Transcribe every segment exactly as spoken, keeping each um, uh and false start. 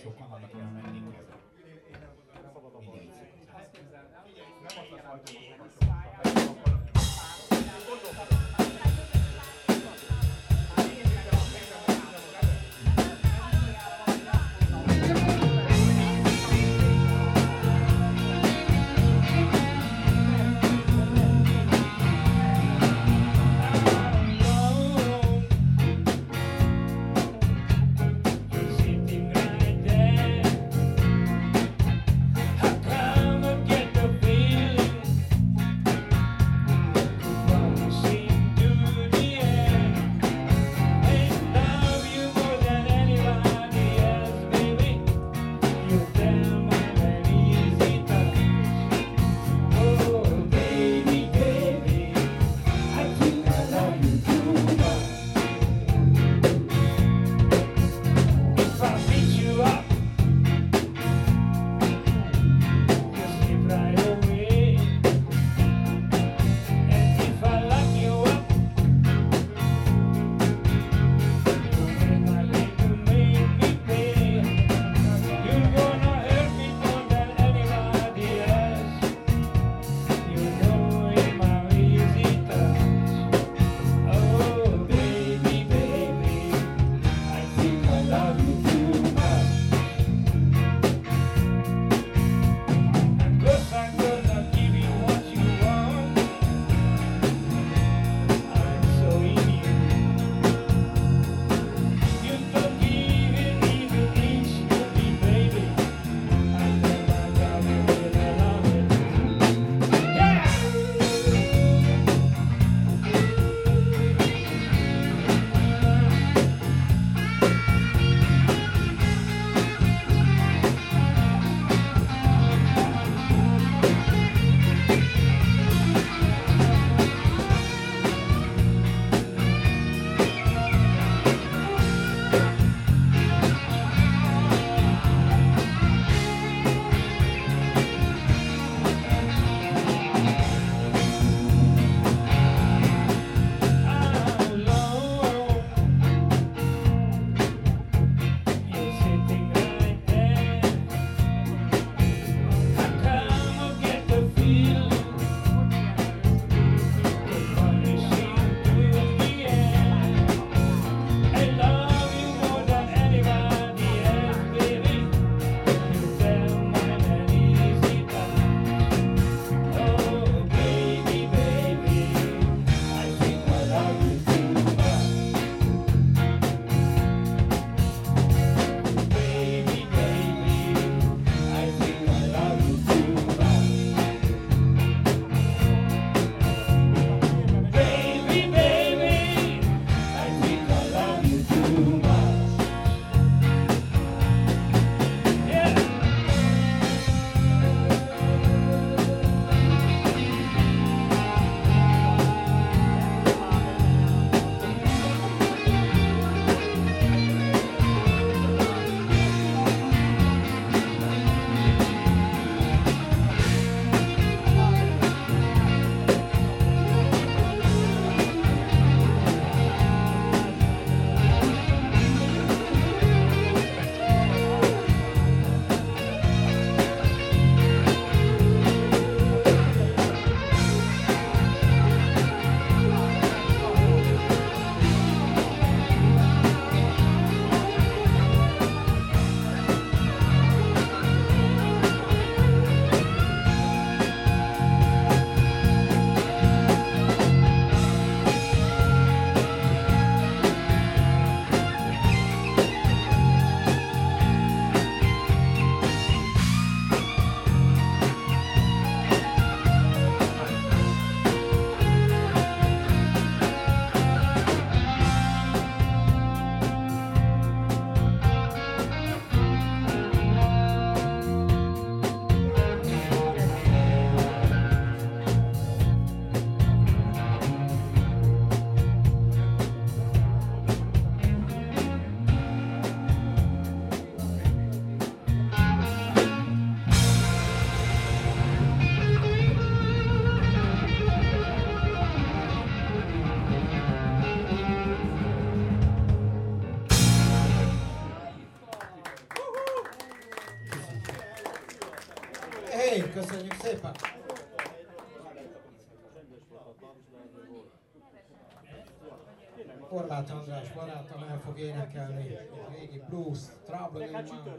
sokan annak elmenni kell. Mindig így szép, köszönjük szépen! Horváth András barátom el fog énekelni egy régi blues, Trouble in My Mind.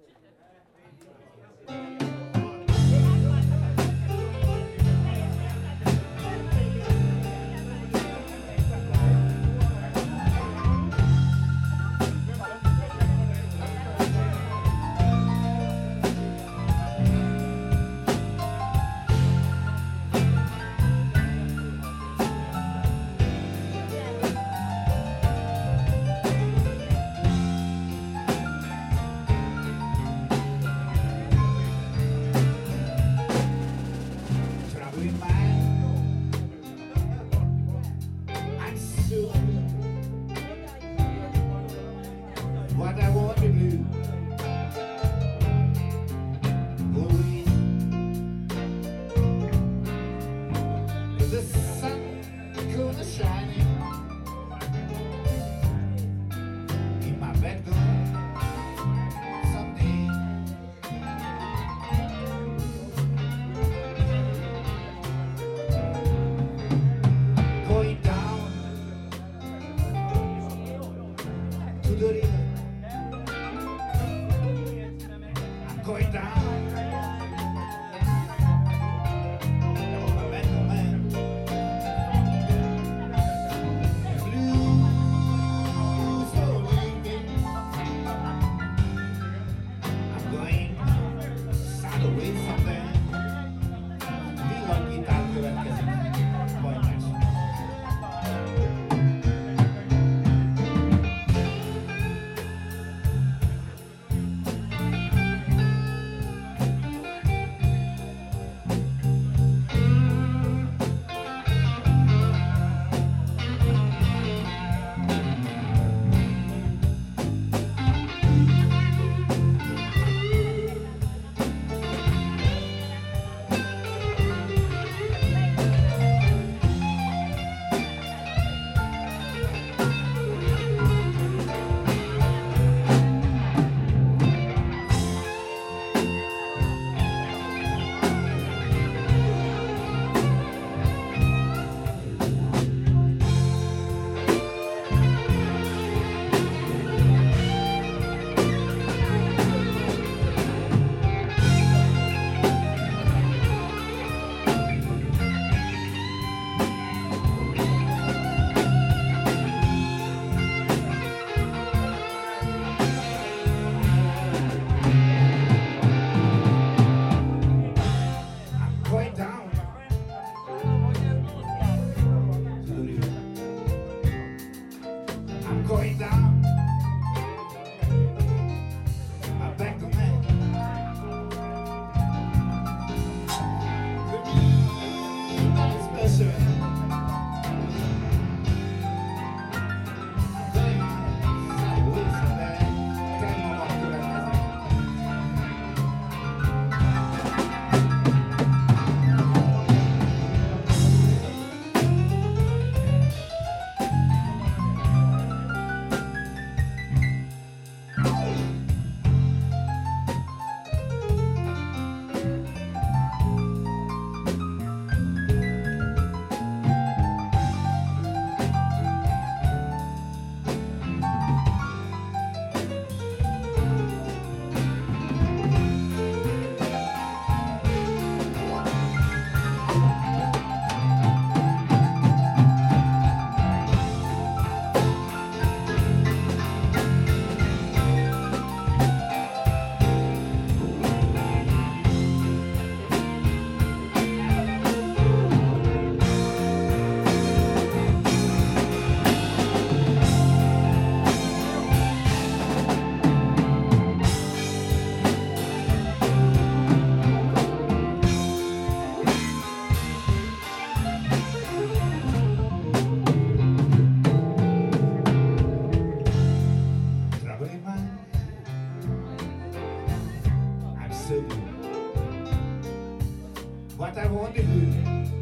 What I want to do,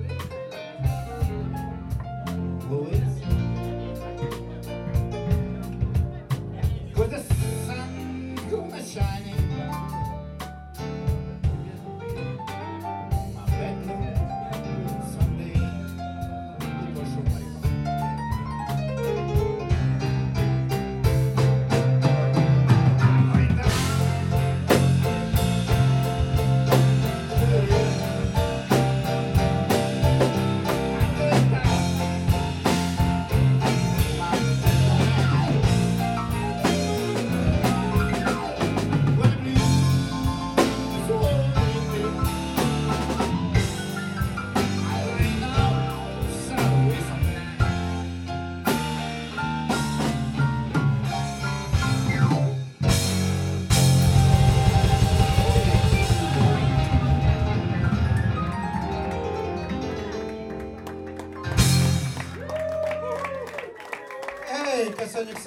boys, cause the sun's gonna shining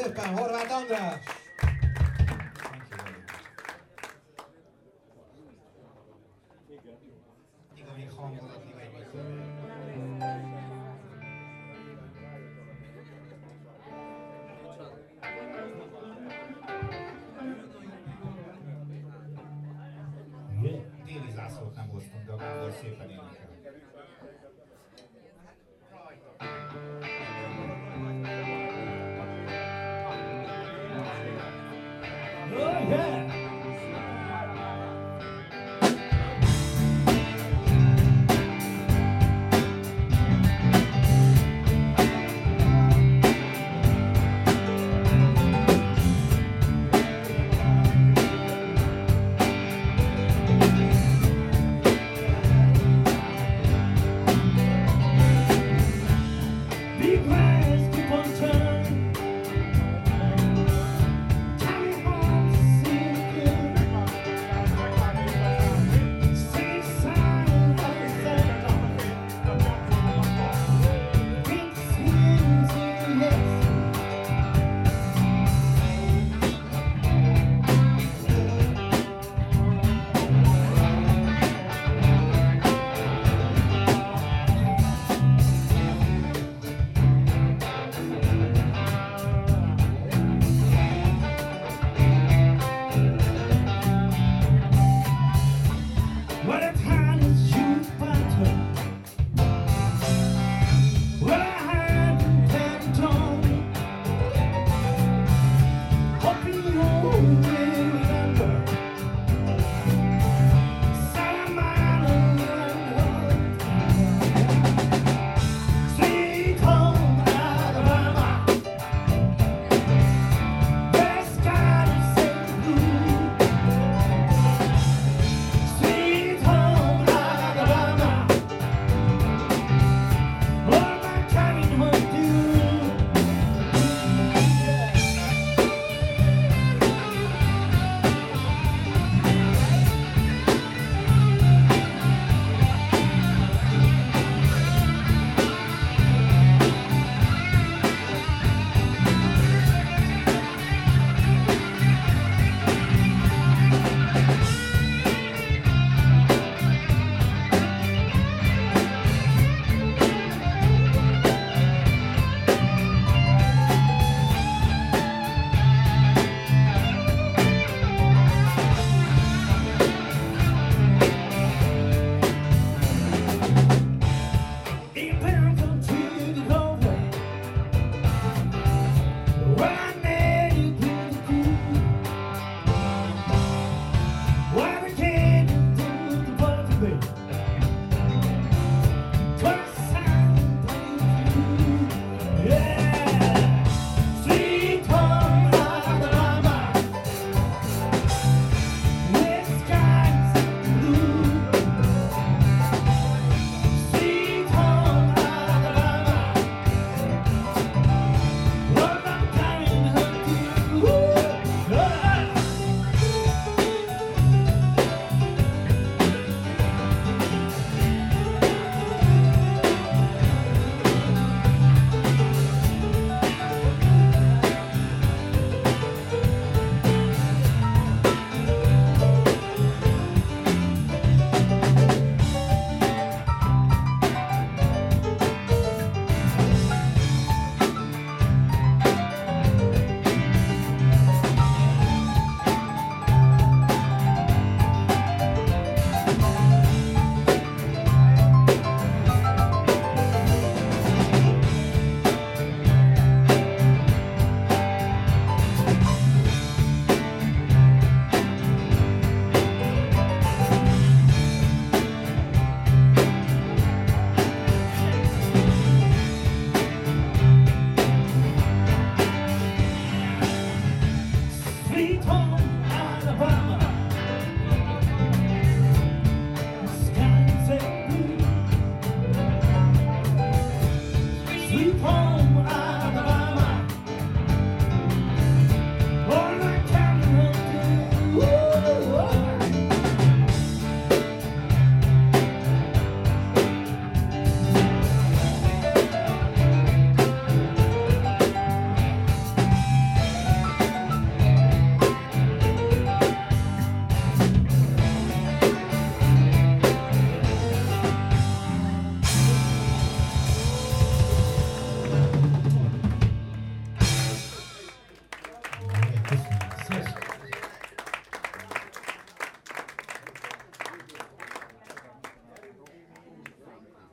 szépen, Horváth András! Igen, még hangolat, igen. Déli zászlót nem hoztunk, de a Gábor szépen énekel. Oh, yeah!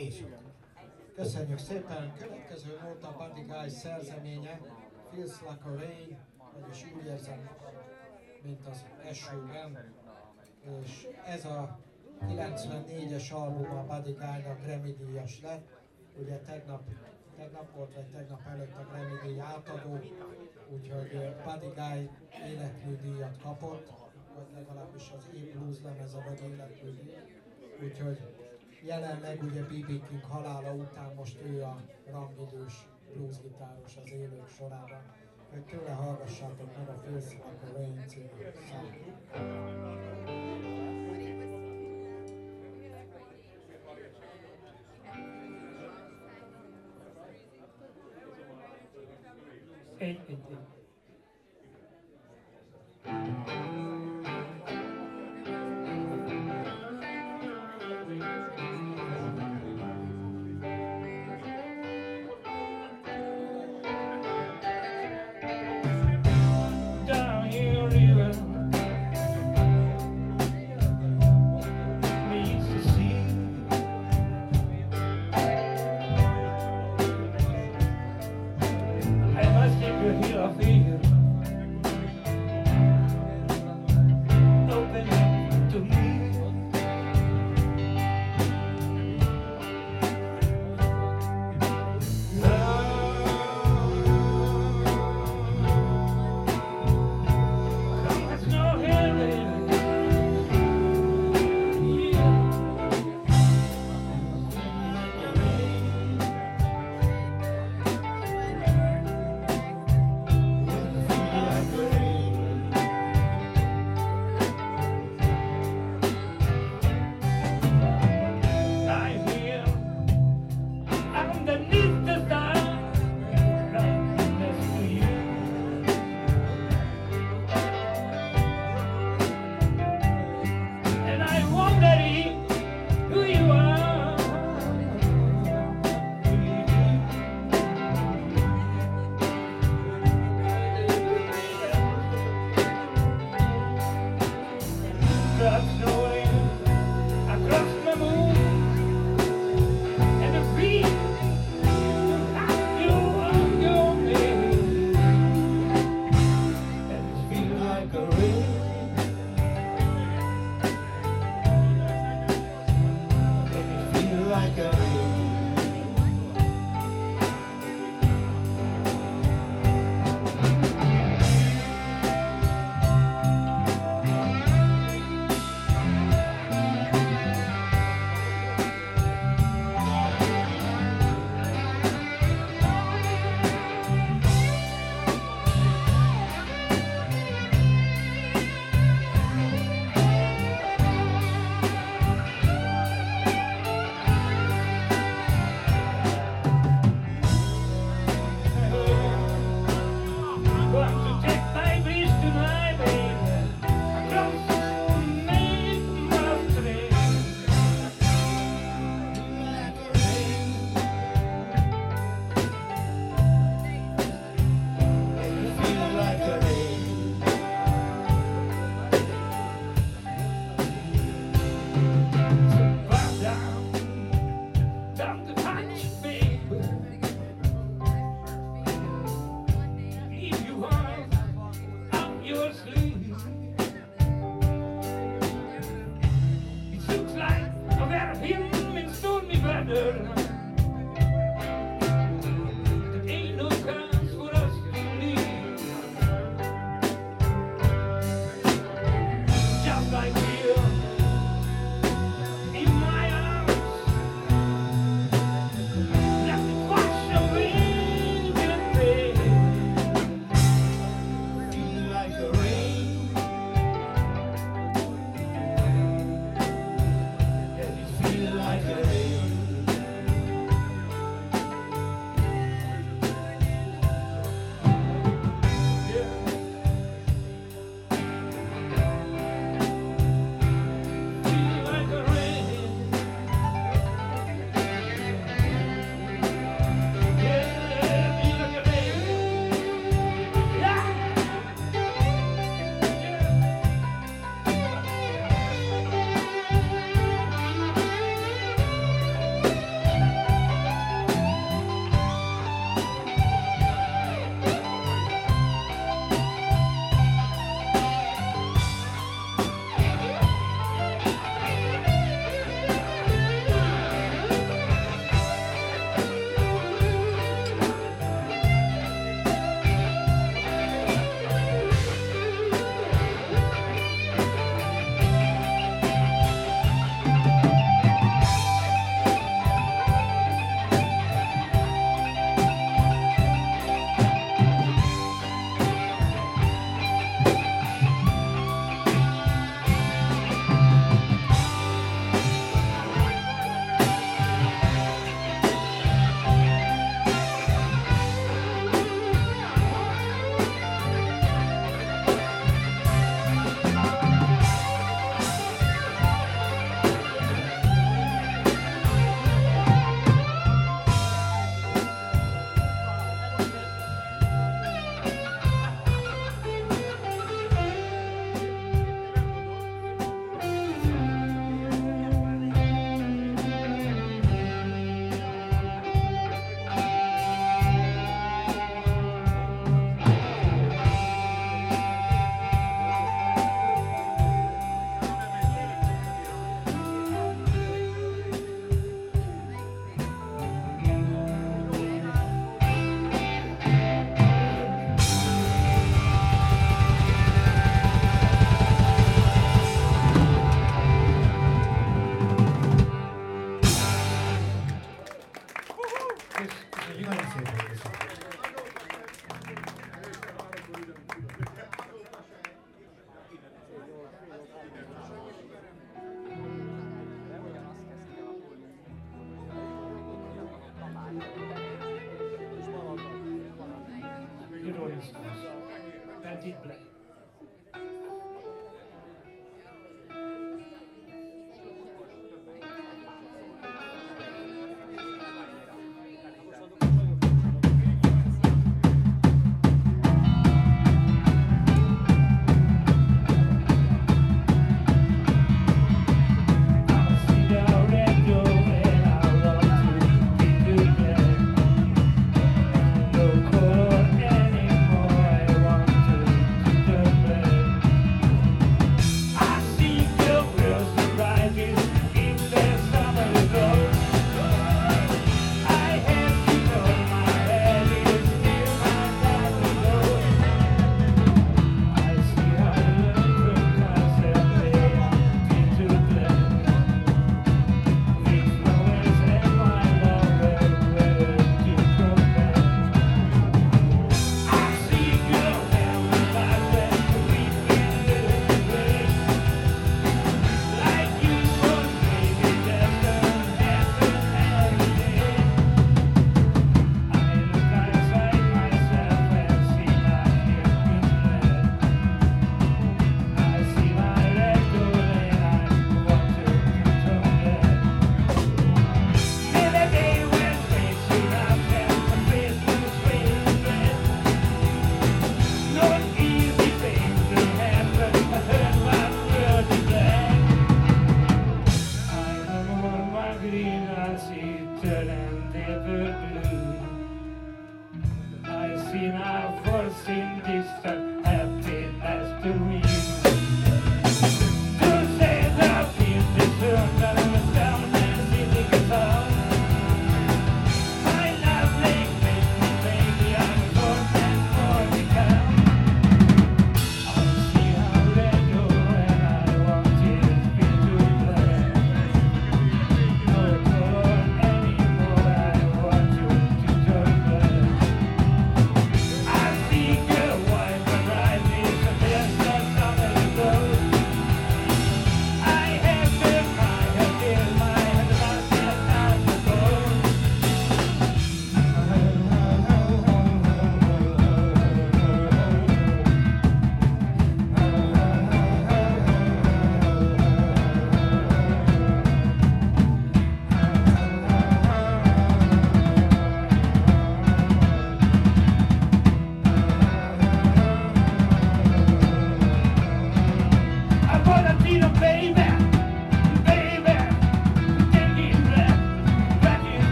És Köszönjük szépen! Következő nóta Buddy Guy szerzeménye, Feels Like a Rain, vagyis úgy érzem, mint az esőben. És ez a kilencvennégyes album a Buddy Guy-nak Grammy díjas lett. Ugye tegnap, tegnap volt, vagy tegnap előtt a Grammy díj átadó, úgyhogy Buddy Guy életműdíjat kapott, vagy legalábbis az E-Blues lemez a vagy életműdíj. Úgyhogy jelenleg ugye bé bé King halála után most ő a rangidős bluesgitáros az élők sorában. Hogy tőle hallgassátok meg a Feels Like a Rain című számot. Egy, egy, egy. Down here river meets the sea. I must take you here of here. Open up to me. Come, there's no here, baby. I'm here underneath the stars, right next to you. And I'm wondering who you are. Drops away across the moon, and the beat you on your name, and it feels like a rain. And it feels like a rain. Want to take my breeze tonight, baby, across the main mountain. Like a rain. And it feels like a rain. So bow down, down to touch, baby. If you are up your sleeve, it looks like a very him in stormy weather. There ain't no chance for us to leave. Just like here in my arms, let it wash away the pain. Feel like a rain, and it feel like a rain. Christmas. Painted black.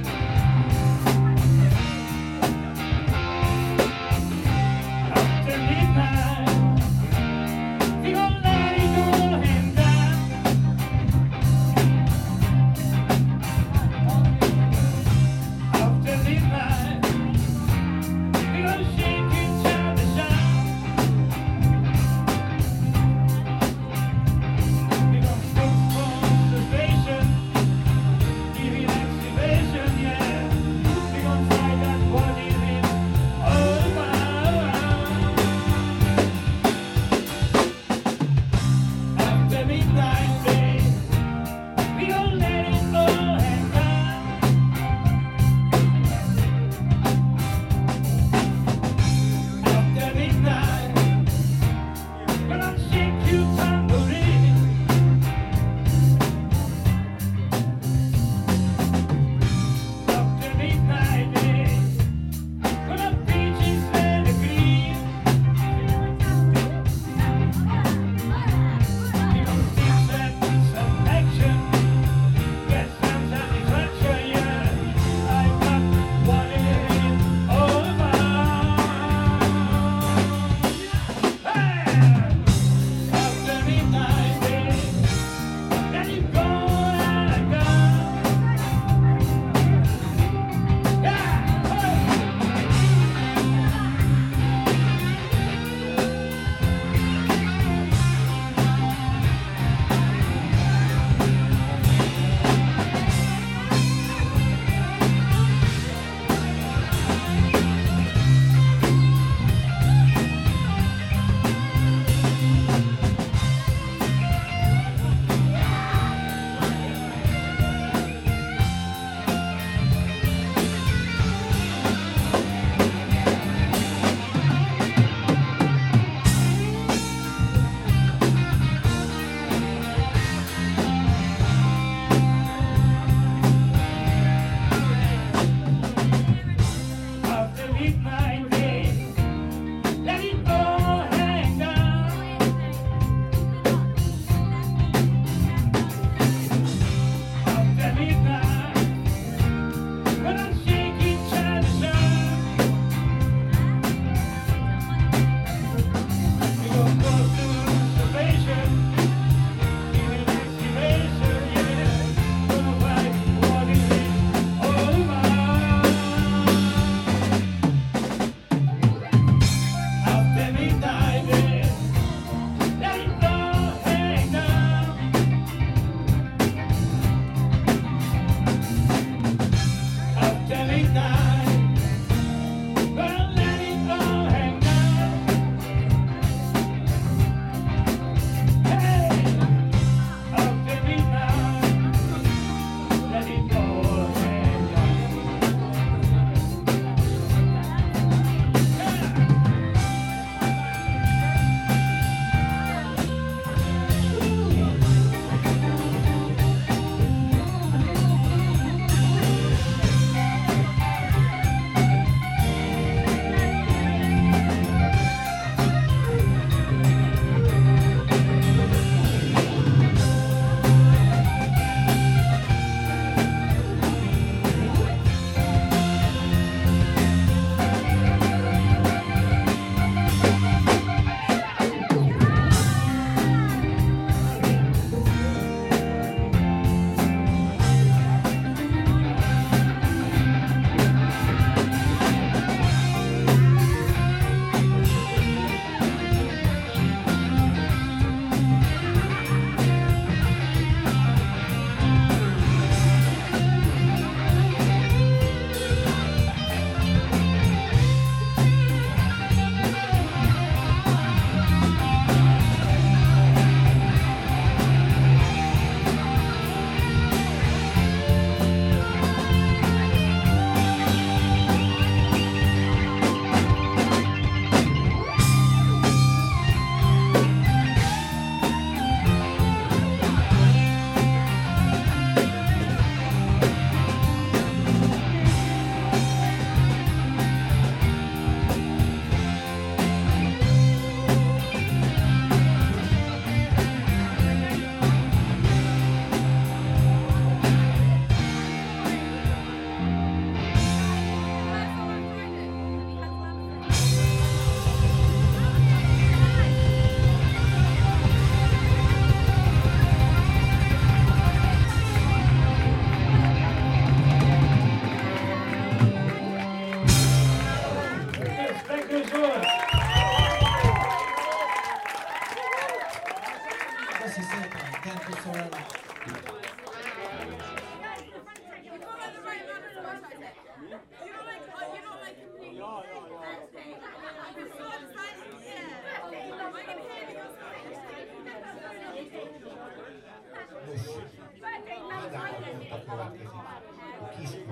After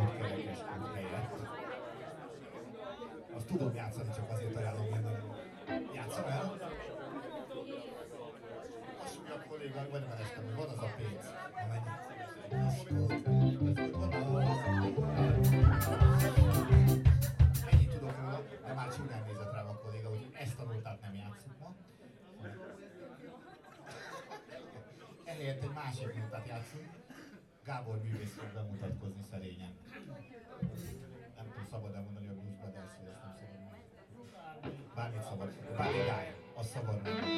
egy kerekeskút helyett. Azt tudom játszani, csak azért ajánlom, hogy nem játszom el. Azt mondja a kolléga, vagy nem elestem, hogy van az a pénz, amennyit. Ennyit tudok róla, de már csak nem nézett rám a kolléga, hogy ezt a nótát nem játszunk ma. Ehelyett egy másik nótát játszunk. Gábor művész fog bemutatkozni szerényen. Nem tudom szabad elmondani a Blues Brothers, hogy ezt nem szabad mondani. Bármit szabad. Bármi Guy, az szabad mondani.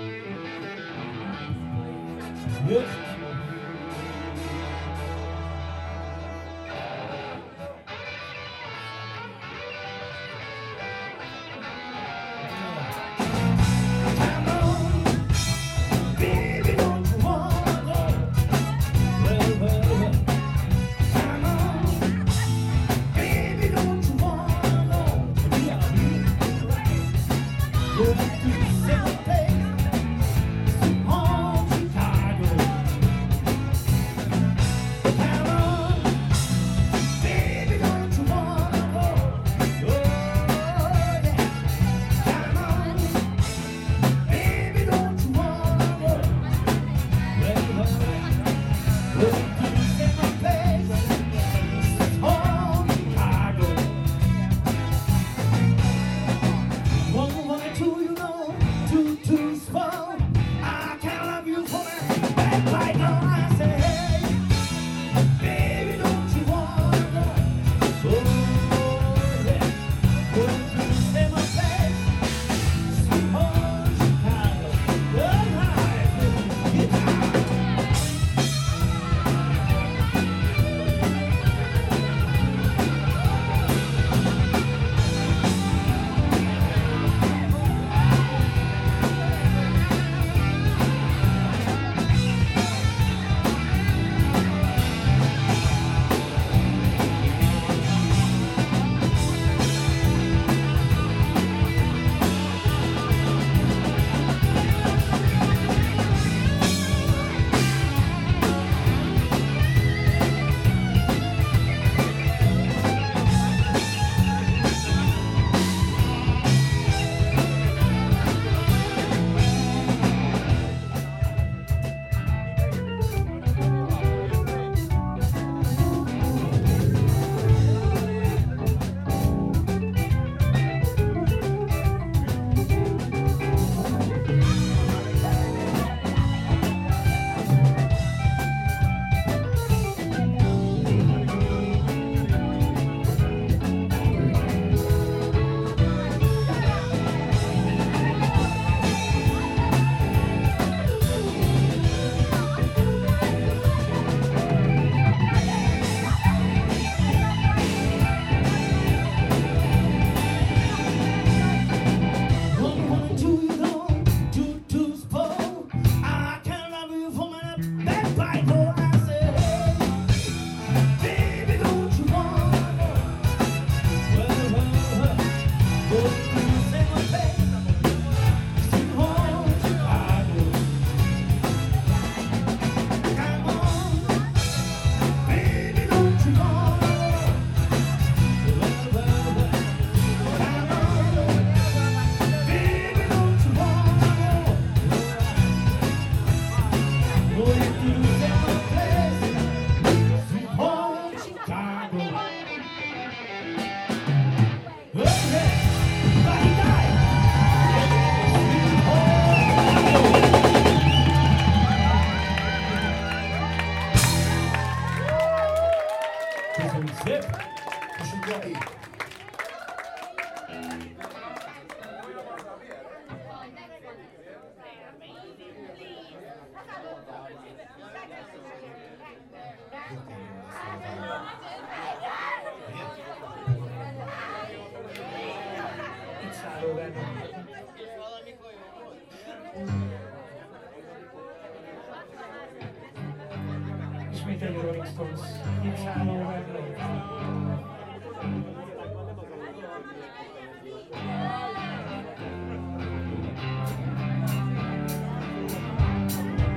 Ismételni Rolling Stones. It's all over.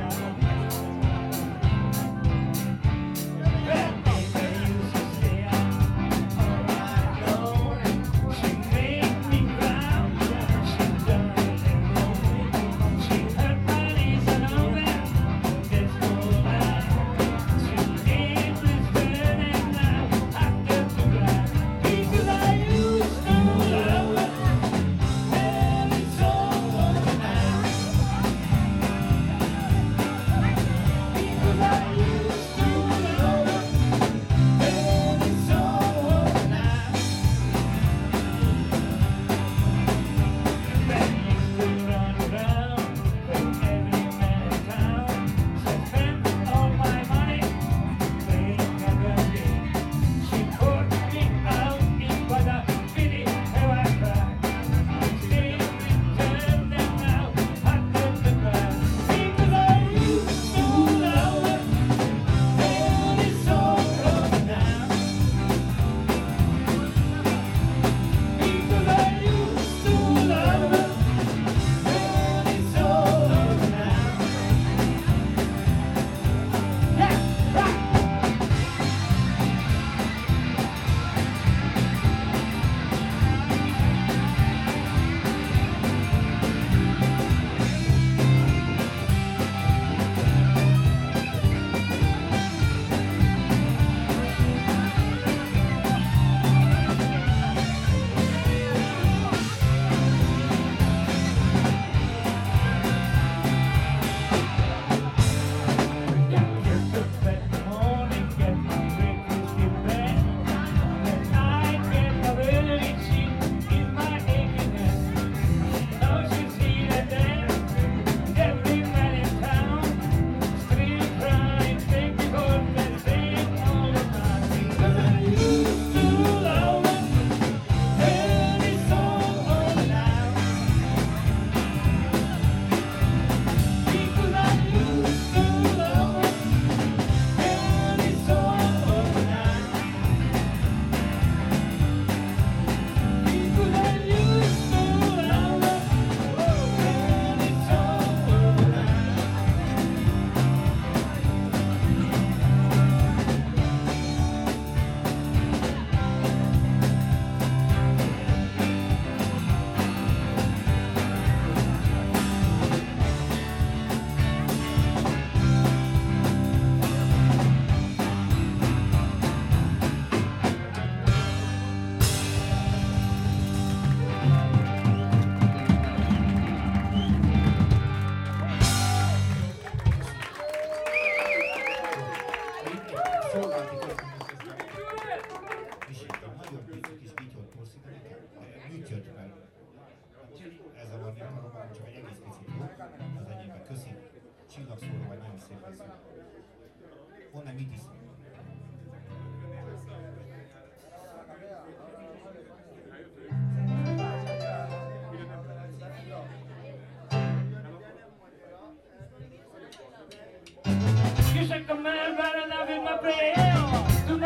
Baby, you used to stay out.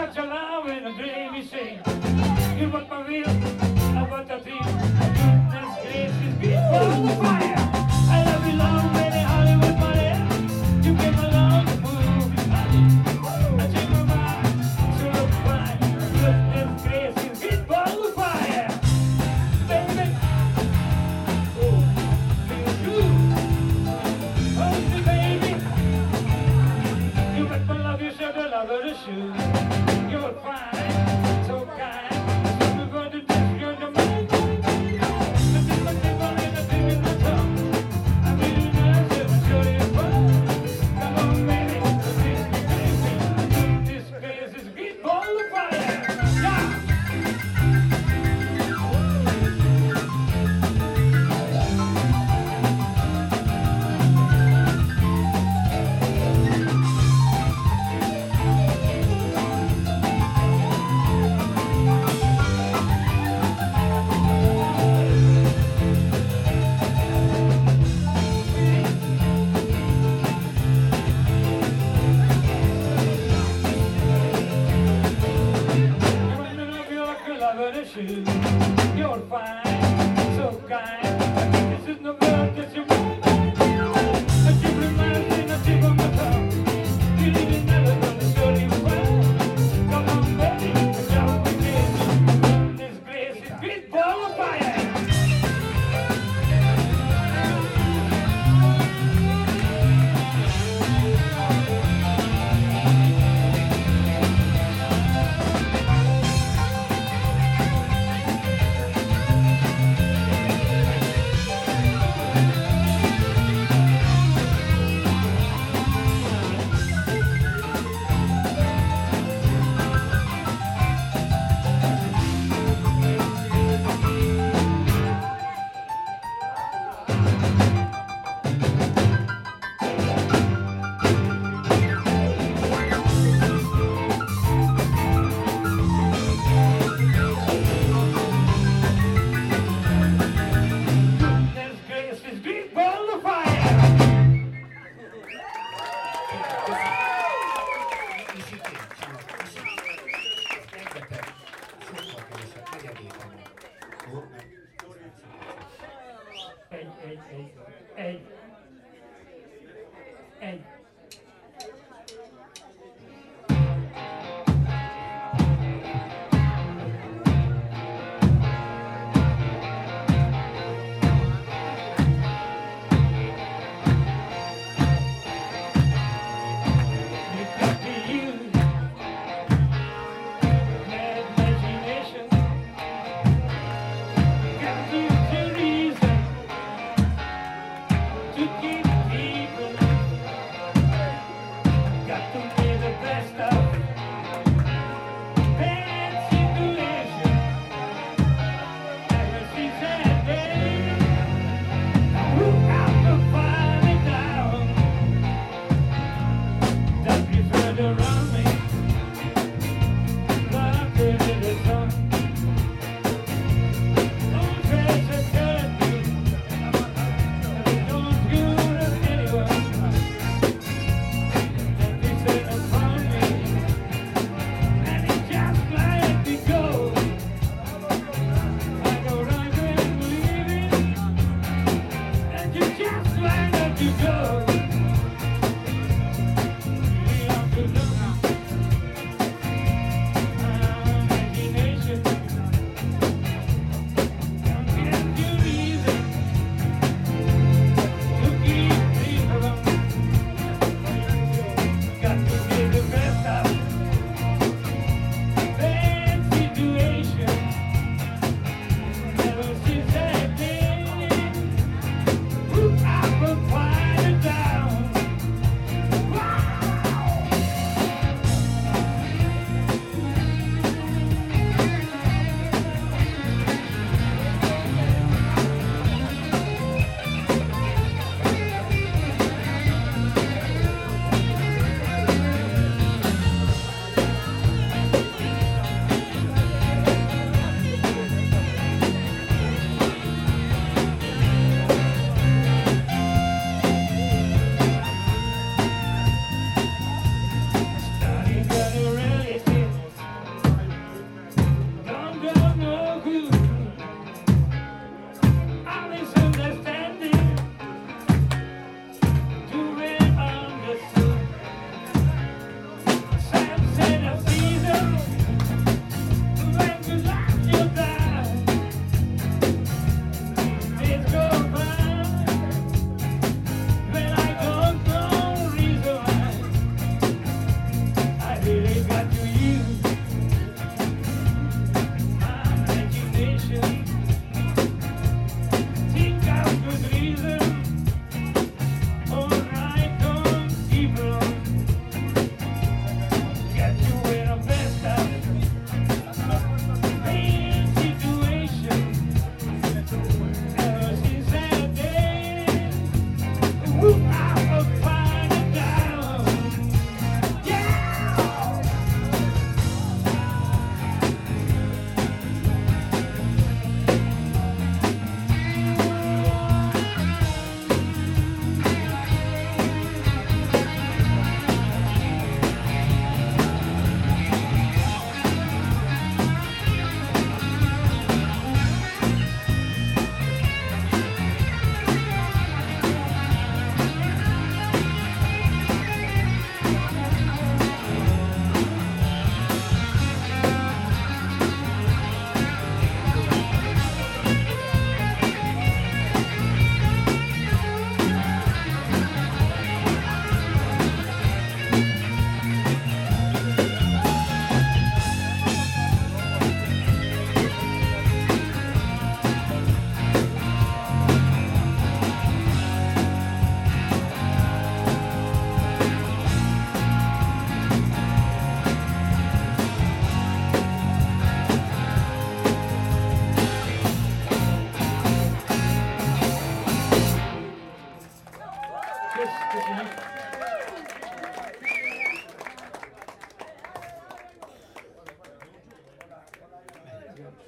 got your love in a dreamy shade. You what my real, I what I feel. Goodness gracious, people the fire. I love you long, baby, Hollywood, my dear. You came along to move, honey. I changed my mind, so look fine. Goodness gracious, people the fire. Baby, oh, feel good. Hold me, baby. You make my love, you should have loved her to shoot. You're fine, so kind. So we're going to take you to my the people they want in the thing in the tongue. I really nice and I'm sure you're fine. Come on, baby, this is crazy. This crazy is get ball of fire. Yeah! You're fine, so kind. This is no good, this is wrong. I keep reminding, I keep on my tongue. You need another one to show you well. Come on, baby, show me this. This grace is great ball of fire. Egy, egy, egy, egy, egy.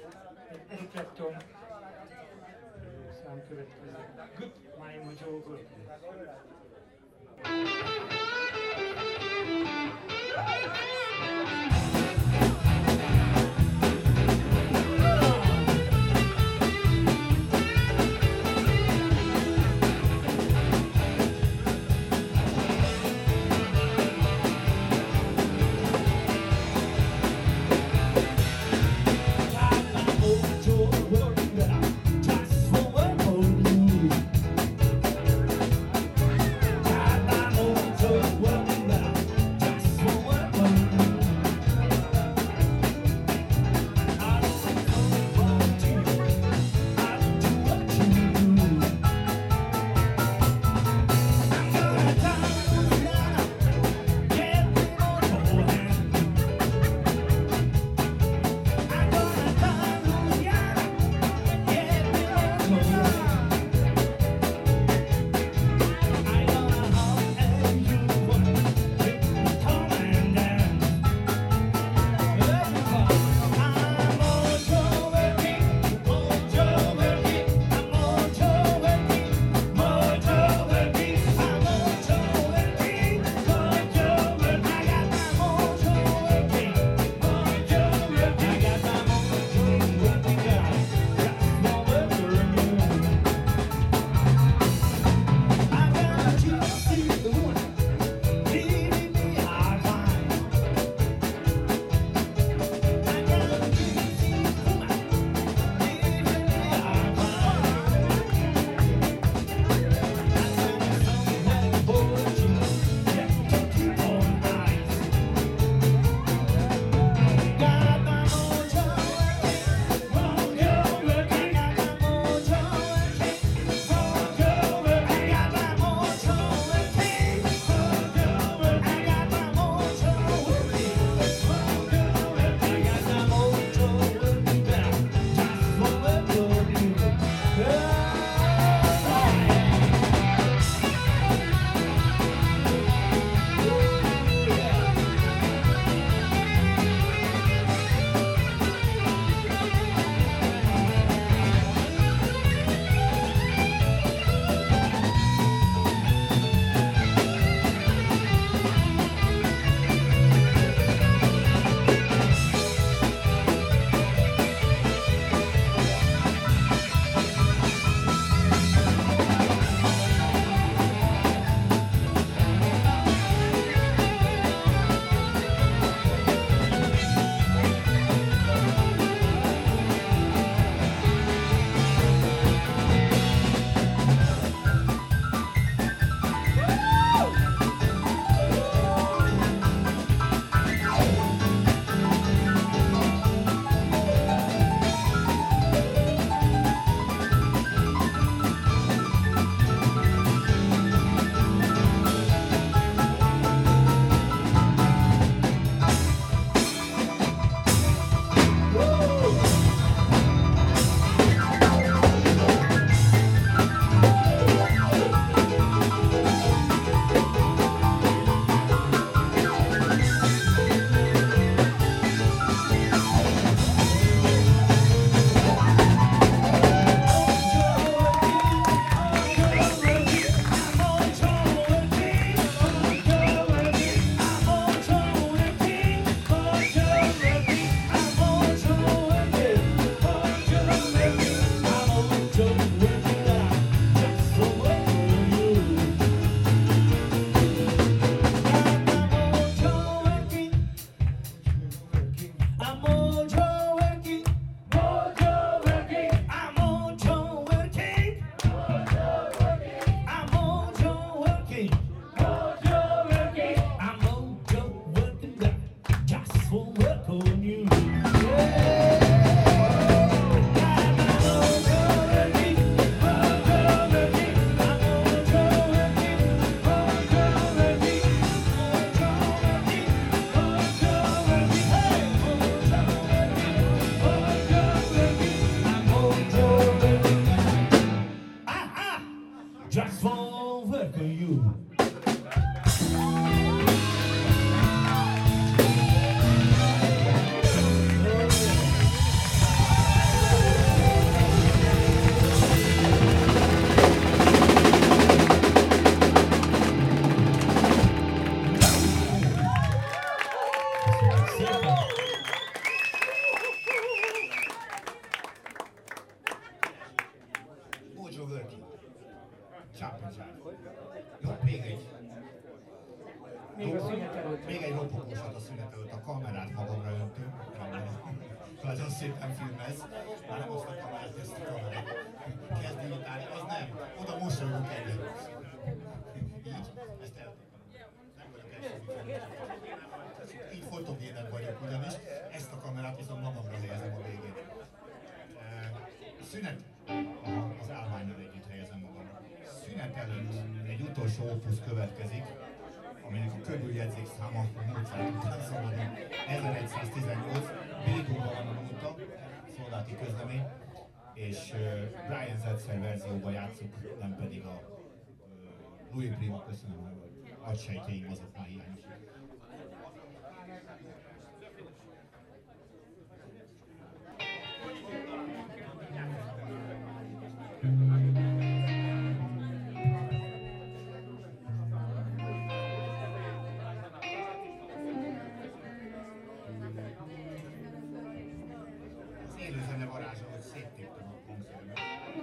egy ötlettom, szám következő. Good, my mojo good. One Még a szünet előtt. Még egy ropogósat a szünet előtt, a kamerát magamra öntünk. Nagyon szépen filmez. Már nem azt a kamerát, ezt a kamerát. Kezd imitálni, az nem. Oda mosolyogunk egyet. Így, ezt eltétem. Nem vagyok elsőbb. Így fotogénebb vagyok ugyanis. Ezt a kamerát viszont magamra helyezem a végén. Szünet. Aha, az állvánnyal együtt helyezem magam. Szünet előtt egy utolsó opusz következik, aminek a körüljegyzék száma Mozart után szabadon. ezeregyszáztizennyolc, Békóban van a nóta, szolgálati közlemény, és uh, Brian Setzer verzióban játszuk, nem pedig a uh, Louis Prima, köszönöm, hogy agysejtjeim azok már hiányos. Az élőzene varázsa, hogy széttéptem a koncertben.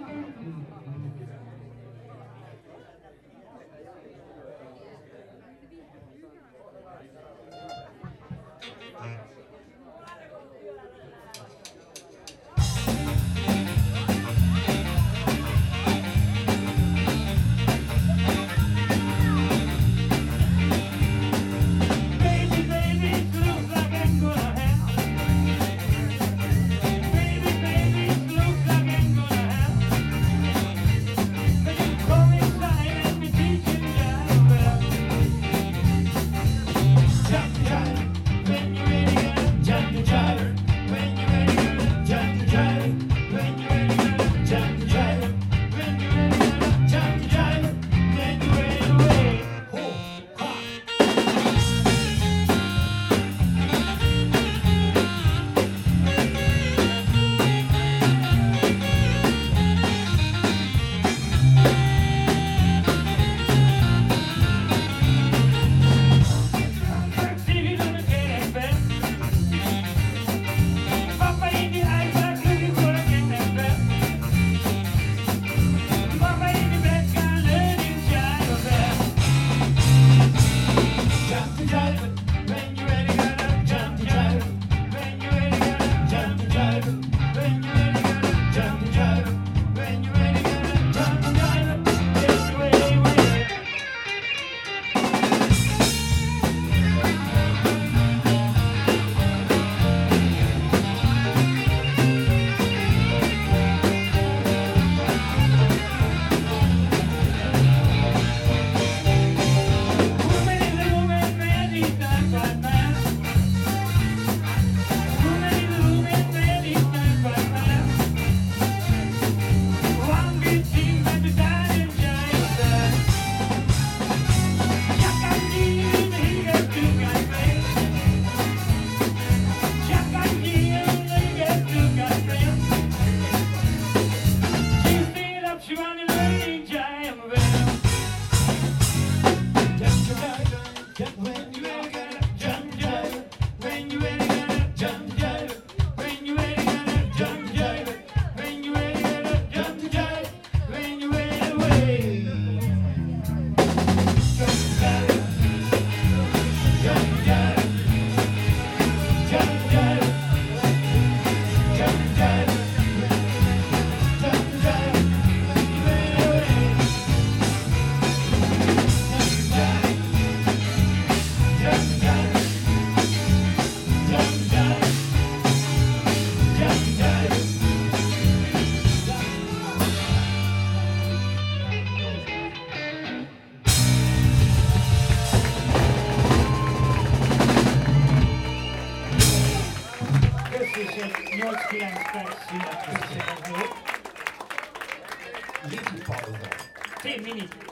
nyolc-kilenc perc szünet. Little pauza. Fél minit.